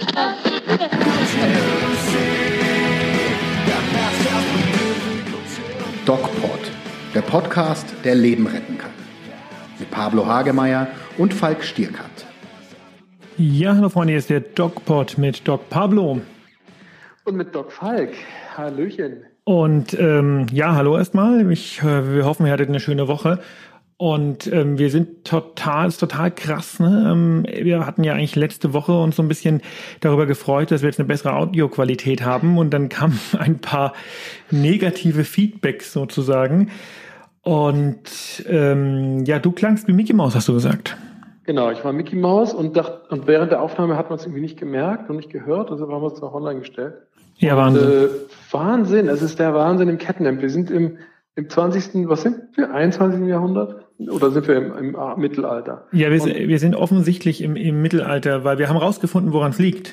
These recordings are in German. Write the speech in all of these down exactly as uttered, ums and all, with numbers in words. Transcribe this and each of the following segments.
DocPod, der Podcast, der Leben retten kann. Mit Pablo Hagemeyer und Falk Stierkat. Ja, hallo Freunde, hier ist der DocPod mit Doc Pablo. Und mit Doc Falk. Hallöchen. Und ähm, ja, hallo erstmal. Ich, äh, wir hoffen, ihr hattet eine schöne Woche. Und ähm, wir sind total, ist total krass. Ne? Ähm, wir hatten ja eigentlich letzte Woche uns so ein bisschen darüber gefreut, dass wir jetzt eine bessere Audioqualität haben. Und dann kamen ein paar negative Feedbacks sozusagen. Und ähm, ja, du klangst wie Mickey Mouse, hast du gesagt. Genau, ich war Mickey Mouse und dachte, und während der Aufnahme hat man es irgendwie nicht gemerkt und nicht gehört, also haben wir es auch online gestellt. Ja, und, Wahnsinn. Äh, Wahnsinn, es ist der Wahnsinn im Kettenhemd. Wir sind im, im zwanzigsten, was sind wir, einundzwanzigsten Jahrhundert? Oder sind wir im, im ah, Mittelalter? Ja, wir, und, wir sind offensichtlich im, im Mittelalter, weil wir haben rausgefunden, woran es liegt.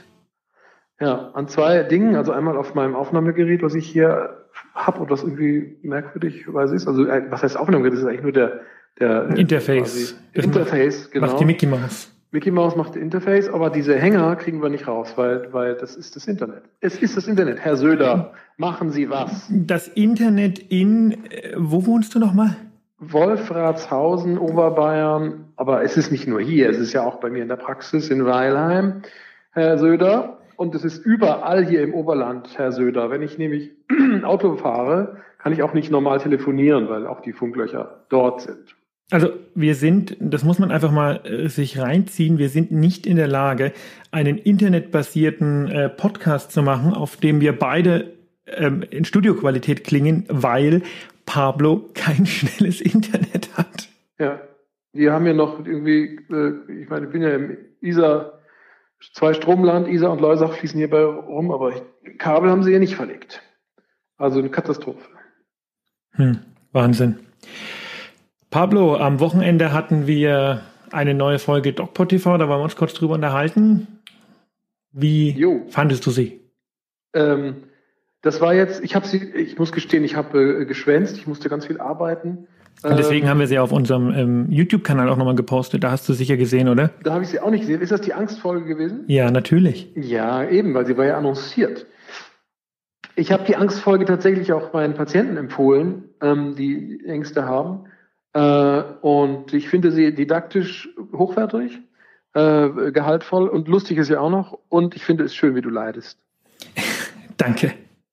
Ja, an zwei Dingen, also einmal auf meinem Aufnahmegerät, was ich hier habe und was irgendwie merkwürdigerweise ist, also was heißt Aufnahmegerät, das ist eigentlich nur der Der Interface. Das Interface, macht, genau. Macht die Mickey Mouse. Mickey Mouse macht die Interface, aber diese Hänger kriegen wir nicht raus, weil, weil das ist das Internet. Es ist das Internet. Herr Söder, machen Sie was. Das Internet in, äh, wo wohnst du nochmal? Wolfratshausen, Oberbayern, aber es ist nicht nur hier, es ist ja auch bei mir in der Praxis in Weilheim, Herr Söder. Und es ist überall hier im Oberland, Herr Söder. Wenn ich nämlich Auto fahre, kann ich auch nicht normal telefonieren, weil auch die Funklöcher dort sind. Also wir sind, das muss man einfach mal äh, sich reinziehen, wir sind nicht in der Lage, einen internetbasierten äh, Podcast zu machen, auf dem wir beide ähm, in Studioqualität klingen, weil Pablo kein schnelles Internet hat. Ja, wir haben ja noch irgendwie, äh, ich meine, ich bin ja im Isar, zwei Stromland, Isar und Loisach fließen hierbei rum, aber Kabel haben sie ja nicht verlegt. Also eine Katastrophe. Hm, Wahnsinn. Pablo, am Wochenende hatten wir eine neue Folge DocPod T V, da wollen wir uns kurz drüber unterhalten. Wie jo. fandest du sie? Ähm, das war jetzt, ich habe sie, ich muss gestehen, ich habe äh, geschwänzt, ich musste ganz viel arbeiten. Und deswegen ähm, haben wir sie auf unserem ähm, YouTube-Kanal auch nochmal gepostet, da hast du sicher gesehen, oder? Da habe ich sie auch nicht gesehen. Ist das die Angstfolge gewesen? Ja, natürlich. Ja, eben, weil sie war ja annonciert. Ich habe die Angstfolge tatsächlich auch meinen Patienten empfohlen, ähm, die Ängste haben. Äh, und ich finde sie didaktisch hochwertig, äh, gehaltvoll und lustig ist ja auch noch. Und ich finde es schön, wie du leidest. Danke.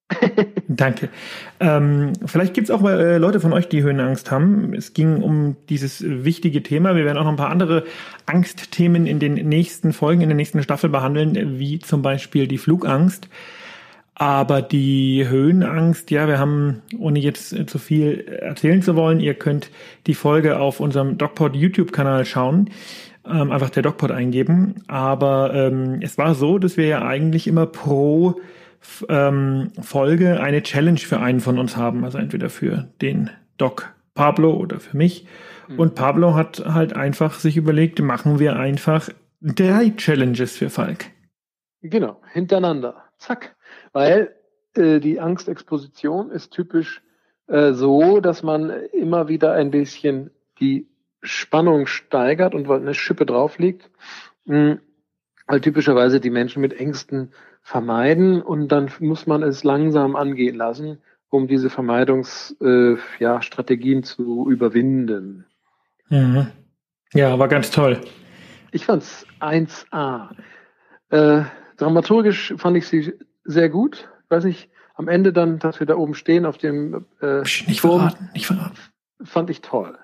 Danke. Ähm, vielleicht gibt es auch äh, Leute von euch, die Höhenangst haben. Es ging um dieses wichtige Thema. Wir werden auch noch ein paar andere Angstthemen in den nächsten Folgen, in der nächsten Staffel behandeln, wie zum Beispiel die Flugangst. Aber die Höhenangst, ja, wir haben, ohne jetzt zu viel erzählen zu wollen, ihr könnt die Folge auf unserem DocPod YouTube-Kanal schauen, ähm, einfach der DocPod eingeben. Aber ähm, es war so, dass wir ja eigentlich immer pro ähm, Folge eine Challenge für einen von uns haben, also entweder für den Doc Pablo oder für mich. Mhm. Und Pablo hat halt einfach sich überlegt, machen wir einfach drei Challenges für Falk. Genau, hintereinander. Zack. Weil äh, die Angstexposition ist typisch äh, so, dass man immer wieder ein bisschen die Spannung steigert und eine Schippe drauflegt, mh, weil typischerweise die Menschen mit Ängsten vermeiden und dann muss man es langsam angehen lassen, um diese Vermeidungsstrategien äh, ja, Strategien zu überwinden. Mhm. Ja, war ganz toll. Ich fand's eins A. Äh, dramaturgisch fand ich sie sehr gut. Ich weiß nicht, am Ende dann, dass wir da oben stehen auf dem äh, Psch, nicht Turm, verraten, nicht verraten. Fand ich toll.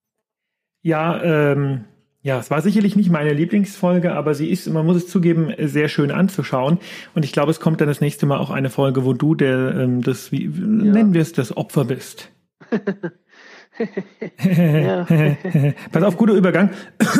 Ja, ähm, ja, es war sicherlich nicht meine Lieblingsfolge, aber sie ist, man muss es zugeben, sehr schön anzuschauen. Und ich glaube, es kommt dann das nächste Mal auch eine Folge, wo du der, ähm, das, wie ja. nennen wir es, das Opfer bist. Pass auf, guter Übergang.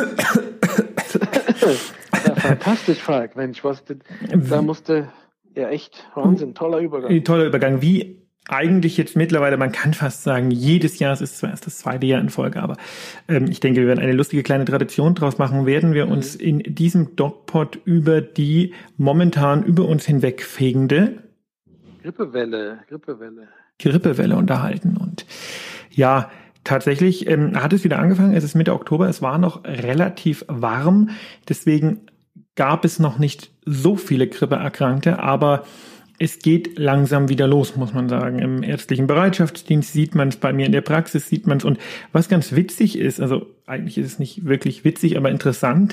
Ja, fantastisch, Falk. Mensch, was, da musste... Ja, echt. Wahnsinn. Toller Übergang. Toller Übergang. Wie eigentlich jetzt mittlerweile, man kann fast sagen, jedes Jahr, es ist zwar erst das zweite Jahr in Folge, aber ähm, ich denke, wir werden eine lustige kleine Tradition draus machen, werden wir uns in diesem DocPod über die momentan über uns hinwegfegende Grippewelle, Grippewelle. Grippewelle unterhalten. Und ja, tatsächlich ähm, hat es wieder angefangen. Es ist Mitte Oktober. Es war noch relativ warm. Deswegen gab es noch nicht so viele Grippeerkrankte, aber es geht langsam wieder los, muss man sagen. Im ärztlichen Bereitschaftsdienst sieht man es, bei mir in der Praxis sieht man es. Und was ganz witzig ist, also eigentlich ist es nicht wirklich witzig, aber interessant,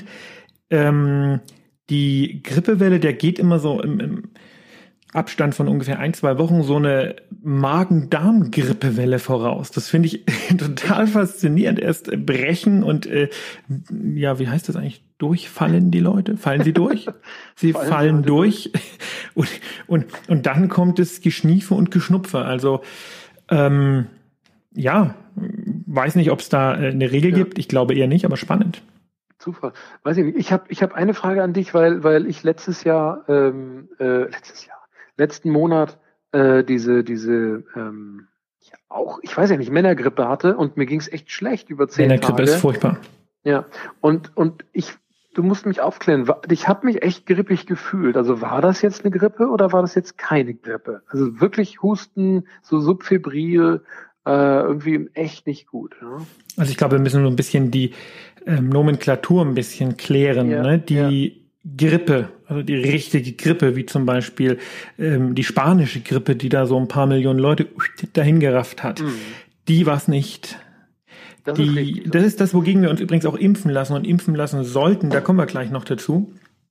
ähm, die Grippewelle, der geht immer so im, im Abstand von ungefähr ein, zwei Wochen so eine Magen-Darm-Grippewelle voraus. Das finde ich total faszinierend. Erst brechen und äh, ja, wie heißt das eigentlich? Durchfallen die Leute? Fallen sie durch? Sie fallen, fallen durch. Und, und, und dann kommt das Geschniefe und Geschnupfe. Also ähm, ja, weiß nicht, ob es da eine Regel ja. gibt. Ich glaube eher nicht, aber spannend. Zufall. Weiß ich nicht. Ich habe ich hab eine Frage an dich, weil, weil ich letztes Jahr, ähm, äh, letztes Jahr, letzten Monat äh, diese, diese ähm, ja, auch, ich weiß ja nicht, Männergrippe hatte und mir ging es echt schlecht über zehn Tage. Männergrippe ist furchtbar. Ja, und, und ich, du musst mich aufklären, ich habe mich echt grippig gefühlt. Also war das jetzt eine Grippe oder war das jetzt keine Grippe? Also wirklich Husten, so subfebril, äh, irgendwie echt nicht gut. Ja? Also ich glaube, wir müssen so ein bisschen die ähm, Nomenklatur ein bisschen klären. Ja, ne? Die ja. Grippe, also die richtige Grippe, wie zum Beispiel ähm, die spanische Grippe, die da so ein paar Millionen Leute dahin gerafft hat, mhm. die war es nicht. Das, die, ist richtig, das ist das, wogegen wir uns übrigens auch impfen lassen und impfen lassen sollten. Da kommen wir gleich noch dazu.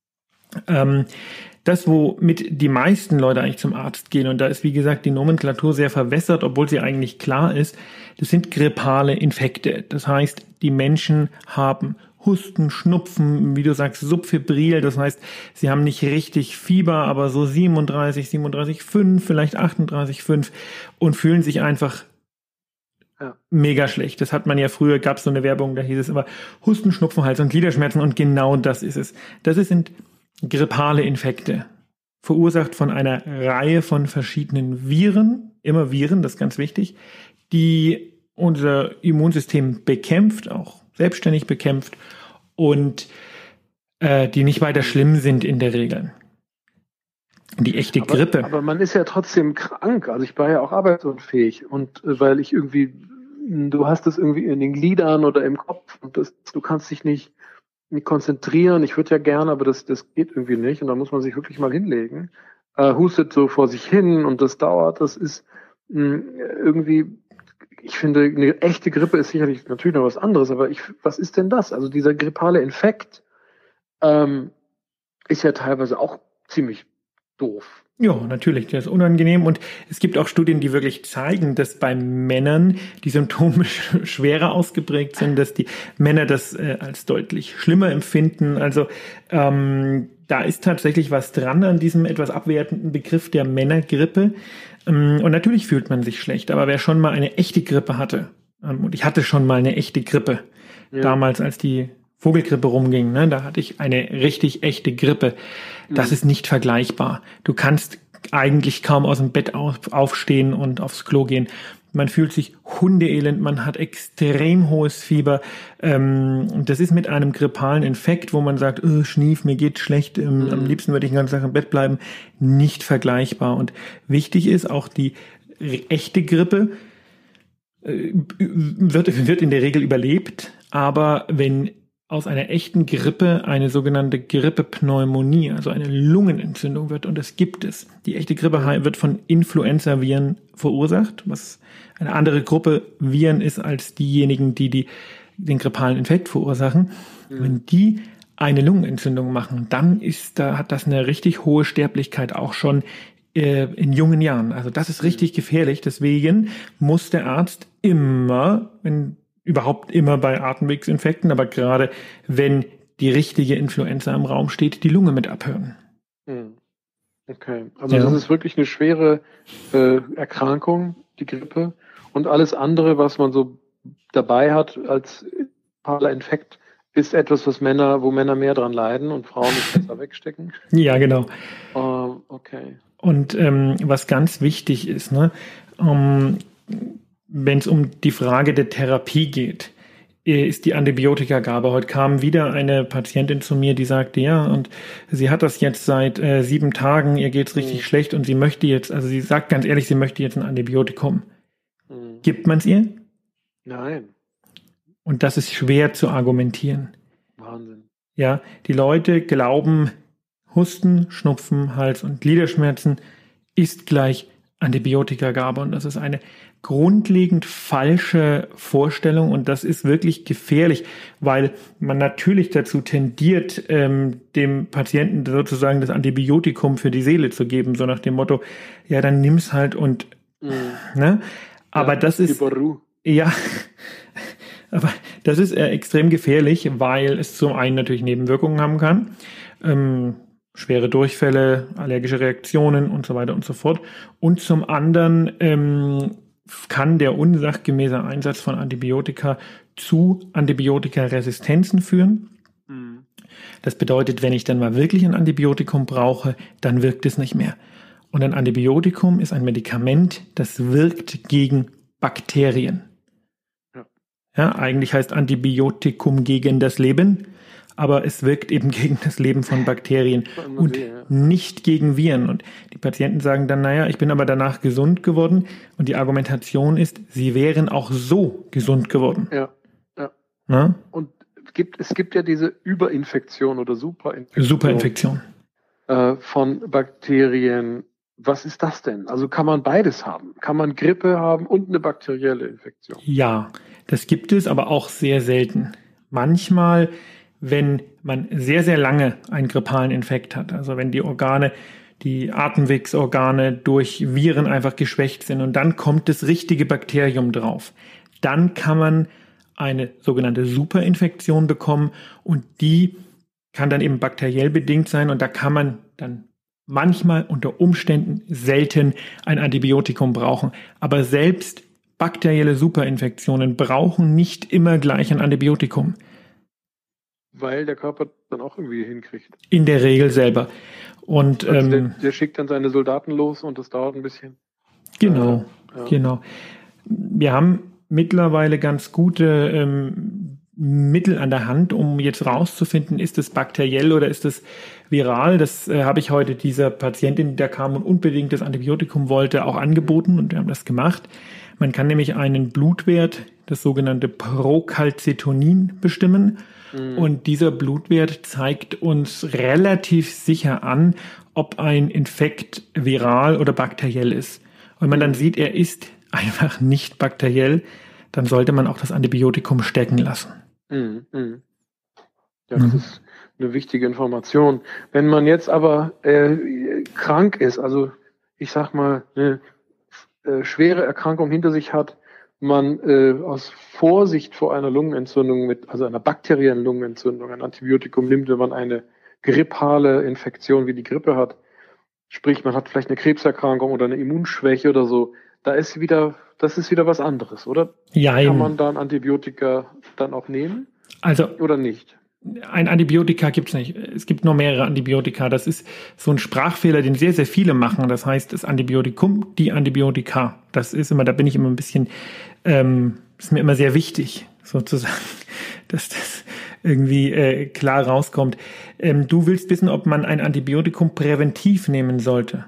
Ähm, das, womit die meisten Leute eigentlich zum Arzt gehen, und da ist, wie gesagt, die Nomenklatur sehr verwässert, obwohl sie eigentlich klar ist, das sind grippale Infekte. Das heißt, die Menschen haben Husten, Schnupfen, wie du sagst, subfebril, das heißt, sie haben nicht richtig Fieber, aber so siebenunddreißig, siebenunddreißig Komma fünf, vielleicht achtunddreißig Komma fünf und fühlen sich einfach ja. mega schlecht. Das hat man ja früher, gab es so eine Werbung, da hieß es immer Husten, Schnupfen, Hals- und Gliederschmerzen und genau das ist es. Das sind grippale Infekte, verursacht von einer Reihe von verschiedenen Viren, immer Viren, das ist ganz wichtig, die unser Immunsystem bekämpft, auch selbstständig bekämpft und äh, die nicht weiter schlimm sind in der Regel. Und die echte aber, Grippe. Aber man ist ja trotzdem krank. Also ich war ja auch arbeitsunfähig und äh, weil ich irgendwie, du hast es irgendwie in den Gliedern oder im Kopf und das, du kannst dich nicht, nicht konzentrieren. Ich würde ja gerne, aber das, das geht irgendwie nicht und da muss man sich wirklich mal hinlegen. Äh, hustet so vor sich hin und das dauert. Das ist mh, irgendwie, ich finde, eine echte Grippe ist sicherlich natürlich noch was anderes, aber ich, was ist denn das? Also dieser grippale Infekt ähm, ist ja teilweise auch ziemlich doof. Ja, natürlich, der ist unangenehm und es gibt auch Studien, die wirklich zeigen, dass bei Männern die Symptome schwerer ausgeprägt sind, dass die Männer das äh, als deutlich schlimmer empfinden. Also ähm, da ist tatsächlich was dran an diesem etwas abwertenden Begriff der Männergrippe. Ähm, und natürlich fühlt man sich schlecht, aber wer schon mal eine echte Grippe hatte, ähm, und ich hatte schon mal eine echte Grippe, ja. damals als die Vogelgrippe rumging, ne, da hatte ich eine richtig echte Grippe. Das mhm. ist nicht vergleichbar. Du kannst eigentlich kaum aus dem Bett auf, aufstehen und aufs Klo gehen. Man fühlt sich hundeelend, man hat extrem hohes Fieber. Ähm, das ist mit einem grippalen Infekt, wo man sagt, oh, Schnief, mir geht's schlecht, ähm, mhm. am liebsten würde ich den ganzen Tag im Bett bleiben, nicht vergleichbar. Und wichtig ist auch die echte Grippe, äh, wird, wird in der Regel überlebt, aber wenn aus einer echten Grippe eine sogenannte Grippepneumonie, also eine Lungenentzündung wird, und das gibt es. Die echte Grippe wird von Influenza-Viren verursacht, was eine andere Gruppe Viren ist als diejenigen, die, die den grippalen Infekt verursachen. Mhm. Wenn die eine Lungenentzündung machen, dann ist da, hat das eine richtig hohe Sterblichkeit auch schon äh, in jungen Jahren. Also das ist richtig gefährlich. Deswegen muss der Arzt immer, wenn überhaupt immer bei Atemwegsinfekten, aber gerade wenn die richtige Influenza im Raum steht, die Lunge mit abhören. Okay, also ja. das ist wirklich eine schwere äh, Erkrankung, die Grippe. Und alles andere, was man so dabei hat als grippaler Infekt, ist etwas, was Männer, wo Männer mehr dran leiden und Frauen nicht besser wegstecken. Ja, genau. Uh, okay. Und ähm, was ganz wichtig ist, ne, um, wenn es um die Frage der Therapie geht, ist die Antibiotikagabe. Heute kam wieder eine Patientin zu mir, die sagte, ja, und sie hat das jetzt seit äh, sieben Tagen, ihr geht's richtig mhm. schlecht und sie möchte jetzt, also sie sagt ganz ehrlich, sie möchte jetzt ein Antibiotikum. Mhm. Gibt man es ihr? Nein. Und das ist schwer zu argumentieren. Wahnsinn. Ja, die Leute glauben, Husten, Schnupfen, Hals- und Gliederschmerzen ist gleich Antibiotikagabe. Und das ist eine grundlegend falsche Vorstellung und das ist wirklich gefährlich, weil man natürlich dazu tendiert, ähm, dem Patienten sozusagen das Antibiotikum für die Seele zu geben, so nach dem Motto, ja, dann nimm's halt und, mhm. ne? Aber ja, das ist, ja, aber das ist äh, extrem gefährlich, weil es zum einen natürlich Nebenwirkungen haben kann, ähm, schwere Durchfälle, allergische Reaktionen und so weiter und so fort. Und zum anderen ähm, kann der unsachgemäße Einsatz von Antibiotika zu Antibiotikaresistenzen führen. Mhm. Das bedeutet, wenn ich dann mal wirklich ein Antibiotikum brauche, dann wirkt es nicht mehr. Und ein Antibiotikum ist ein Medikament, das wirkt gegen Bakterien. Ja, ja, eigentlich heißt Antibiotikum gegen das Leben, aber es wirkt eben gegen das Leben von Bakterien und nicht gegen Viren. Und die Patienten sagen dann, naja, ich bin aber danach gesund geworden. Und die Argumentation ist, sie wären auch so gesund geworden. Ja, ja. Na? Und es gibt, es gibt ja diese Überinfektion oder Superinfektion. Superinfektion. Äh, von Bakterien. Was ist das denn? Also kann man beides haben? Kann man Grippe haben und eine bakterielle Infektion? Ja, das gibt es, aber auch sehr selten. Manchmal, wenn man sehr, sehr lange einen grippalen Infekt hat, also wenn die Organe, die Atemwegsorgane durch Viren einfach geschwächt sind und dann kommt das richtige Bakterium drauf, dann kann man eine sogenannte Superinfektion bekommen und die kann dann eben bakteriell bedingt sein und da kann man dann manchmal unter Umständen selten ein Antibiotikum brauchen. Aber selbst bakterielle Superinfektionen brauchen nicht immer gleich ein Antibiotikum. Weil der Körper dann auch irgendwie hinkriegt. In der Regel selber. Und also ähm, der, der schickt dann seine Soldaten los und das dauert ein bisschen. Genau, äh, ja. genau. Wir haben mittlerweile ganz gute ähm, Mittel an der Hand, um jetzt rauszufinden, ist es bakteriell oder ist es viral. Das äh, habe ich heute dieser Patientin, die da kam und unbedingt das Antibiotikum wollte, auch angeboten und wir haben das gemacht. Man kann nämlich einen Blutwert, das sogenannte Procalcitonin, bestimmen. Mhm. Und dieser Blutwert zeigt uns relativ sicher an, ob ein Infekt viral oder bakteriell ist. Und wenn man dann sieht, er ist einfach nicht bakteriell, dann sollte man auch das Antibiotikum stecken lassen. Mhm. Ja, das mhm. ist eine wichtige Information. Wenn man jetzt aber äh, krank ist, also ich sag mal, eine äh, schwere Erkrankung hinter sich hat, man äh, aus Vorsicht vor einer Lungenentzündung, mit, also einer bakteriellen Lungenentzündung, ein Antibiotikum nimmt, wenn man eine grippale Infektion wie die Grippe hat, sprich man hat vielleicht eine Krebserkrankung oder eine Immunschwäche oder so, da ist wieder, das ist wieder was anderes, oder? Ja, kann man da ein Antibiotika dann auch nehmen? Also oder nicht? Ein Antibiotika gibt es nicht. Es gibt nur mehrere Antibiotika. Das ist so ein Sprachfehler, den sehr, sehr viele machen. Das heißt, das Antibiotikum, die Antibiotika. Das ist immer, da bin ich immer ein bisschen, ähm, ist mir immer sehr wichtig, sozusagen, dass das irgendwie äh, klar rauskommt. Ähm, du willst wissen, ob man ein Antibiotikum präventiv nehmen sollte.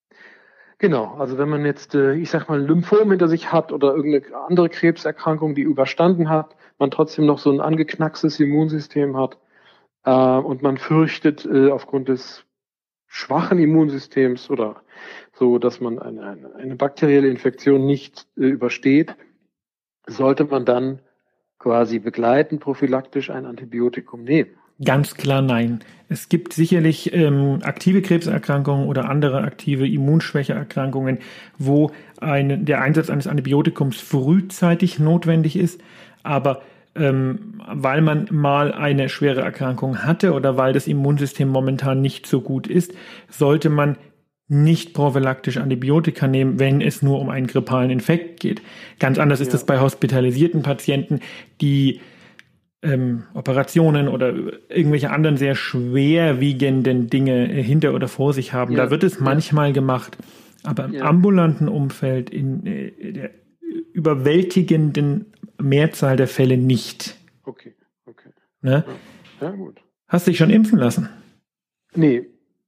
Genau, also wenn man jetzt, äh, ich sag mal, Lymphom hinter sich hat oder irgendeine andere Krebserkrankung, die überstanden hat, man trotzdem noch so ein angeknackstes Immunsystem hat äh, und man fürchtet äh, aufgrund des schwachen Immunsystems oder so, dass man eine, eine, eine bakterielle Infektion nicht äh, übersteht, sollte man dann quasi begleitend prophylaktisch ein Antibiotikum nehmen. Ganz klar nein. Es gibt sicherlich ähm, aktive Krebserkrankungen oder andere aktive Immunschwächeerkrankungen, wo ein, der Einsatz eines Antibiotikums frühzeitig notwendig ist, aber ähm, weil man mal eine schwere Erkrankung hatte oder weil das Immunsystem momentan nicht so gut ist, sollte man nicht prophylaktisch Antibiotika nehmen, wenn es nur um einen grippalen Infekt geht. Ganz anders ja. ist das bei hospitalisierten Patienten, die ähm, Operationen oder irgendwelche anderen sehr schwerwiegenden Dinge hinter oder vor sich haben. Ja. Da wird es manchmal ja. gemacht, aber im ja. ambulanten Umfeld in äh, der überwältigenden Mehrzahl der Fälle nicht. Okay, okay. Ne? Ja, gut. Hast du dich schon impfen lassen? Nee.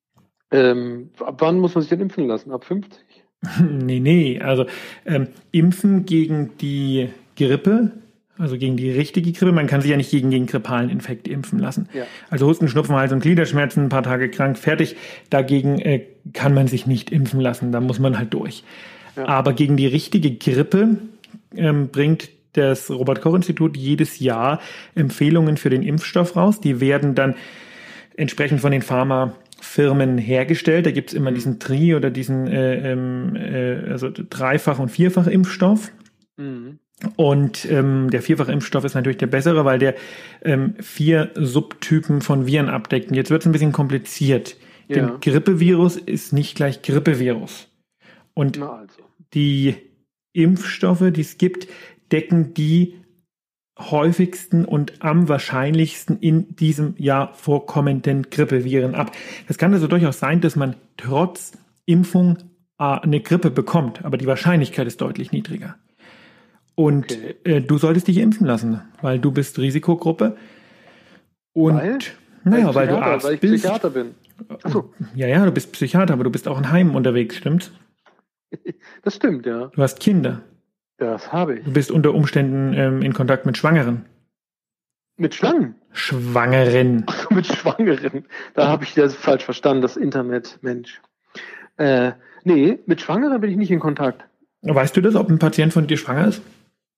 Ähm, ab wann muss man sich denn impfen lassen? Ab fünfzig? nee, nee. Also ähm, Impfen gegen die Grippe Also gegen die richtige Grippe. Man kann sich ja nicht gegen den grippalen Infekt impfen lassen. Ja. Also Husten, Schnupfen, Hals- und Gliederschmerzen, ein paar Tage krank, fertig. Dagegen äh, kann man sich nicht impfen lassen. Da muss man halt durch. Ja. Aber gegen die richtige Grippe ähm, bringt das Robert-Koch-Institut jedes Jahr Empfehlungen für den Impfstoff raus. Die werden dann entsprechend von den Pharmafirmen hergestellt. Da gibt's immer mhm. diesen Tri- oder diesen äh, äh, also Dreifach- und Vierfach-Impfstoff. Mhm. Und ähm, der Vierfach-Impfstoff ist natürlich der bessere, weil der ähm, vier Subtypen von Viren abdeckt. Und jetzt wird's ein bisschen kompliziert. Ja. Denn Grippevirus ist nicht gleich Grippevirus. Und also. die Impfstoffe, die es gibt, decken die häufigsten und am wahrscheinlichsten in diesem Jahr vorkommenden Grippeviren ab. Das kann also durchaus sein, dass man trotz Impfung äh, eine Grippe bekommt, aber die Wahrscheinlichkeit ist deutlich niedriger. Und okay. äh, du solltest dich impfen lassen, weil du bist Risikogruppe. Und weil? Naja, weil du Arzt weil ich bist. Psychiater bin. Ach so. Ja, ja, du bist Psychiater, aber du bist auch in Heimen unterwegs, stimmt's? Das stimmt, ja. Du hast Kinder. Das habe ich. Du bist unter Umständen ähm, in Kontakt mit Schwangeren. Mit Schlangen? Schwangeren. Ach, mit Schwangeren. Da habe ich das falsch verstanden, das Internet, Mensch. Äh, nee, mit Schwangeren bin ich nicht in Kontakt. Weißt du das, ob ein Patient von dir schwanger ist?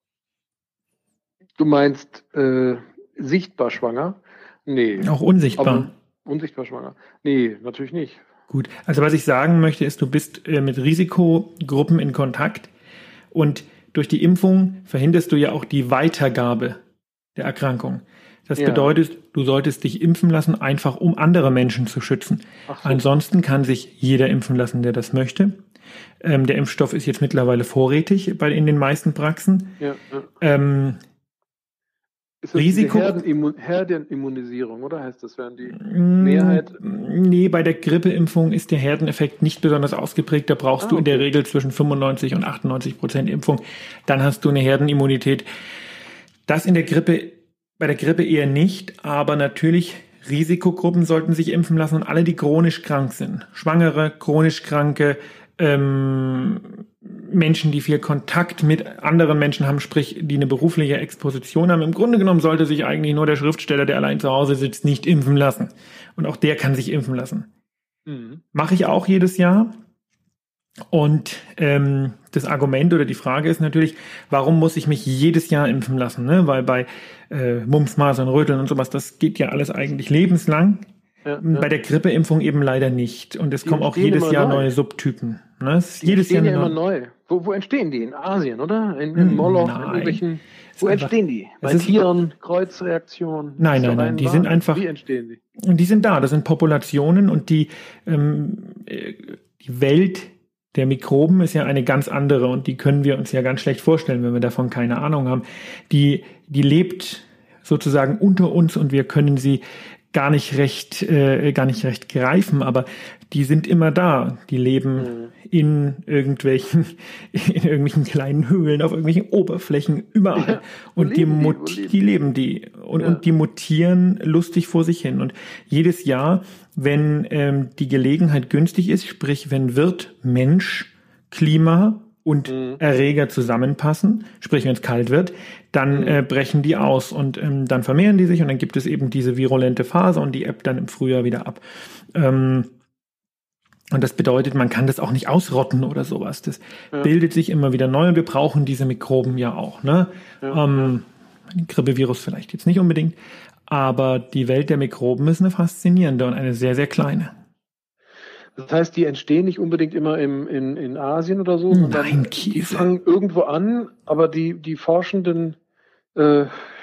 Du meinst äh, sichtbar schwanger? Nee. Auch unsichtbar? Aber unsichtbar schwanger? Nee, natürlich nicht. Gut, also was ich sagen möchte, ist, du bist äh, mit Risikogruppen in Kontakt und durch die Impfung verhinderst du ja auch die Weitergabe der Erkrankung. Das ja. bedeutet, du solltest dich impfen lassen, einfach um andere Menschen zu schützen. Ach so. Ansonsten kann sich jeder impfen lassen, der das möchte. Ähm, der Impfstoff ist jetzt mittlerweile vorrätig bei, in den meisten Praxen. Ja, ja. Ähm, Ist das Risiko? Die Herdenimmun- Herdenimmunisierung, oder heißt das, wären die Mehrheit? Nee, bei der Grippeimpfung ist der Herdeneffekt nicht besonders ausgeprägt. Da brauchst ah, du in okay. der Regel zwischen fünfundneunzig und achtundneunzig Prozent Impfung. Dann hast du eine Herdenimmunität. Das in der Grippe, bei der Grippe eher nicht, aber natürlich Risikogruppen sollten sich impfen lassen und alle, die chronisch krank sind. Schwangere, chronisch Kranke, ähm, Menschen, die viel Kontakt mit anderen Menschen haben, sprich, die eine berufliche Exposition haben. Im Grunde genommen sollte sich eigentlich nur der Schriftsteller, der allein zu Hause sitzt, nicht impfen lassen. Und auch der kann sich impfen lassen. Mhm. Mache ich auch jedes Jahr. Und ähm, das Argument oder die Frage ist natürlich, warum muss ich mich jedes Jahr impfen lassen? Ne? Weil bei äh, Mumps, Masern, Röteln und sowas, das geht ja alles eigentlich lebenslang. Ja, ja. Bei der Grippeimpfung eben leider nicht. Und es die kommen auch jedes Jahr neu. neue Subtypen. Ne? Es ist die jedes Jahr ja immer neu. Wo, wo entstehen die? In Asien, oder? In, in Moloch, in irgendwelchen. Wo entstehen die? Bei Tieren, Kreuzreaktionen? Nein, nein, nein. Die sind einfach. Wie entstehen die? Die sind da. Das sind Populationen und die, ähm, die Welt der Mikroben ist ja eine ganz andere und die können wir uns ja ganz schlecht vorstellen, wenn wir davon keine Ahnung haben. Die, die lebt sozusagen unter uns und wir können sie gar nicht recht, äh, gar nicht recht greifen, aber die sind immer da. Die leben mhm. in irgendwelchen, in irgendwelchen kleinen Höhlen, auf irgendwelchen Oberflächen, überall. Ja, und die, muti- die, die leben die. Und, ja. und die mutieren lustig vor sich hin. Und jedes Jahr, wenn ähm, die Gelegenheit günstig ist, sprich, wenn Wirt, Mensch, Klima und mhm. Erreger zusammenpassen, sprich, wenn es kalt wird, dann mhm. äh, brechen die aus und ähm, dann vermehren die sich und dann gibt es eben diese virulente Phase und die ebbt dann im Frühjahr wieder ab. Ähm, und das bedeutet, man kann das auch nicht ausrotten oder sowas. Das ja. bildet sich immer wieder neu und wir brauchen diese Mikroben ja auch. Ne? Ja. Ähm, Grippevirus vielleicht jetzt nicht unbedingt, aber die Welt der Mikroben ist eine faszinierende und eine sehr, sehr kleine. Das heißt, die entstehen nicht unbedingt immer im, in, in Asien oder so, sondern Nein, die fangen irgendwo an, aber die, die forschenden äh,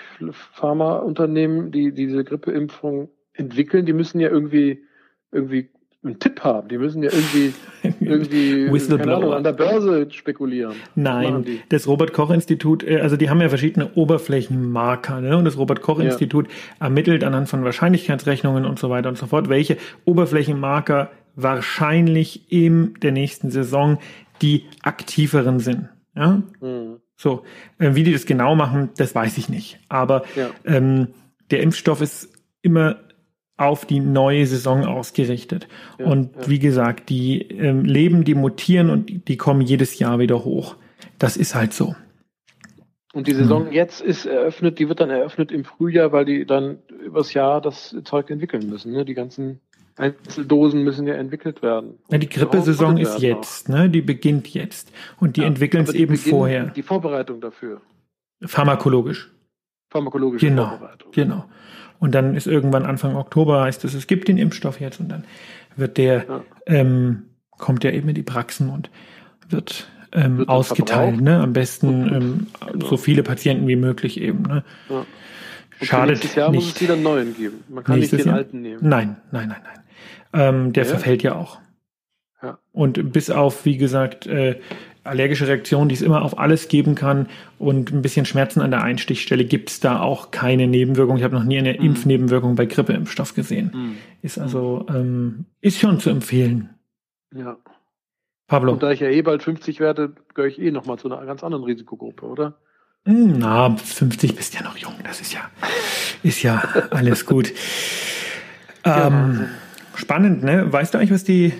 Pharmaunternehmen, die diese Grippeimpfung entwickeln, die müssen ja irgendwie, irgendwie einen Tipp haben. Die müssen ja irgendwie, irgendwie keine Ahnung, an der Börse spekulieren. Nein, das Robert-Koch-Institut, also die haben ja verschiedene Oberflächenmarker, ne? Und das Robert-Koch-Institut ja. ermittelt anhand von Wahrscheinlichkeitsrechnungen und so weiter und so fort, welche Oberflächenmarker wahrscheinlich in der nächsten Saison die aktiveren sind. Ja? Mhm. So, äh, wie die das genau machen, das weiß ich nicht. Aber ja. ähm, der Impfstoff ist immer auf die neue Saison ausgerichtet. Ja, und ja. wie gesagt, die ähm, leben, die mutieren und die, die kommen jedes Jahr wieder hoch. Das ist halt so. Und die Saison jetzt ist eröffnet, die wird dann eröffnet im Frühjahr, weil die dann übers Jahr das Zeug entwickeln müssen. Ne? Die ganzen Einzeldosen müssen ja entwickelt werden. Ja, die Grippesaison ist jetzt, ne? Die beginnt jetzt. Und die ja, entwickeln es eben vorher. Die Vorbereitung dafür. Pharmakologisch. Pharmakologische genau, Vorbereitung. Genau. Und dann ist irgendwann Anfang Oktober, heißt es, es gibt den Impfstoff jetzt und dann wird der, ja. ähm, kommt der eben in die Praxen und wird Ähm, wird ausgeteilt, ne? Am besten ähm, genau. so viele Patienten wie möglich eben, ne? Ja. Und Schadet nächstes Jahr nicht. muss es wieder einen neuen geben. Man kann nächstes nicht den Jahr? alten nehmen. Nein, nein, nein, nein. Ähm, der ja. verfällt ja auch. Ja. Und bis auf, wie gesagt, äh, allergische Reaktionen, die es immer auf alles geben kann und ein bisschen Schmerzen an der Einstichstelle, gibt es da auch keine Nebenwirkung. Ich habe noch nie eine mhm. Impfnebenwirkung bei Grippeimpfstoff gesehen. Mhm. Ist also, ähm, ist schon zu empfehlen. Ja. Pablo. Und da ich ja eh bald fünfzig werde, gehöre ich eh nochmal zu einer ganz anderen Risikogruppe, oder? Na, fünfzig bist ja noch jung, das ist ja, ist ja alles gut. Ja, ähm, spannend, ne? Weißt du eigentlich, was die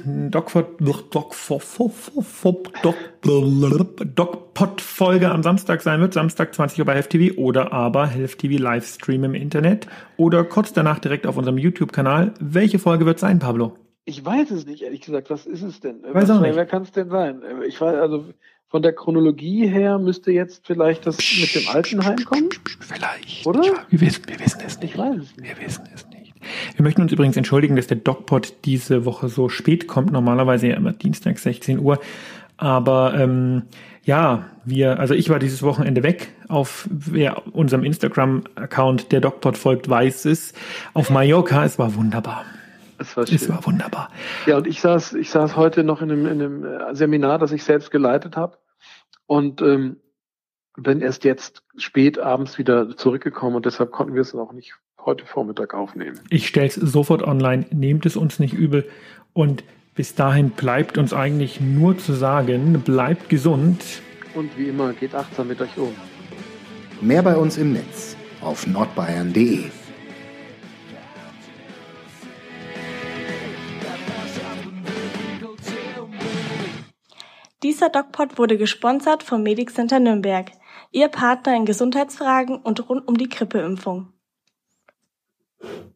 DocPod-Folge am Samstag sein wird? Samstag zwanzig Uhr bei HelfTV oder aber HelfTV Livestream im Internet oder kurz danach direkt auf unserem YouTube-Kanal. Welche Folge wird sein, Pablo? Ich weiß es nicht, ehrlich gesagt. Was ist es denn? Weiß Was, auch nicht. Wer kann es denn sein? Ich weiß, also von der Chronologie her müsste jetzt vielleicht das mit dem Altenheim kommen? Vielleicht. Oder? Ja, wir, wissen, wir wissen es nicht. Ich weiß es nicht. Wir wissen es nicht. Wir möchten uns übrigens entschuldigen, dass der DocPod diese Woche so spät kommt. Normalerweise ja immer Dienstag sechzehn Uhr. Aber ähm, ja, wir, also ich war dieses Wochenende weg. Auf wer unserem Instagram-Account der DocPod folgt, weiß es. Auf Mallorca. Es war wunderbar. Es war, es war wunderbar. Ja, und ich saß, ich saß heute noch in einem, in einem Seminar, das ich selbst geleitet habe und ähm, bin erst jetzt spät abends wieder zurückgekommen und deshalb konnten wir es auch nicht heute Vormittag aufnehmen. Ich stelle es sofort online, nehmt es uns nicht übel und bis dahin bleibt uns eigentlich nur zu sagen, bleibt gesund. Und wie immer, geht achtsam mit euch um. Mehr bei uns im Netz auf nordbayern punkt de. Dieser DocPod wurde gesponsert vom Medic Center Nürnberg, Ihr Partner in Gesundheitsfragen und rund um die Grippeimpfung.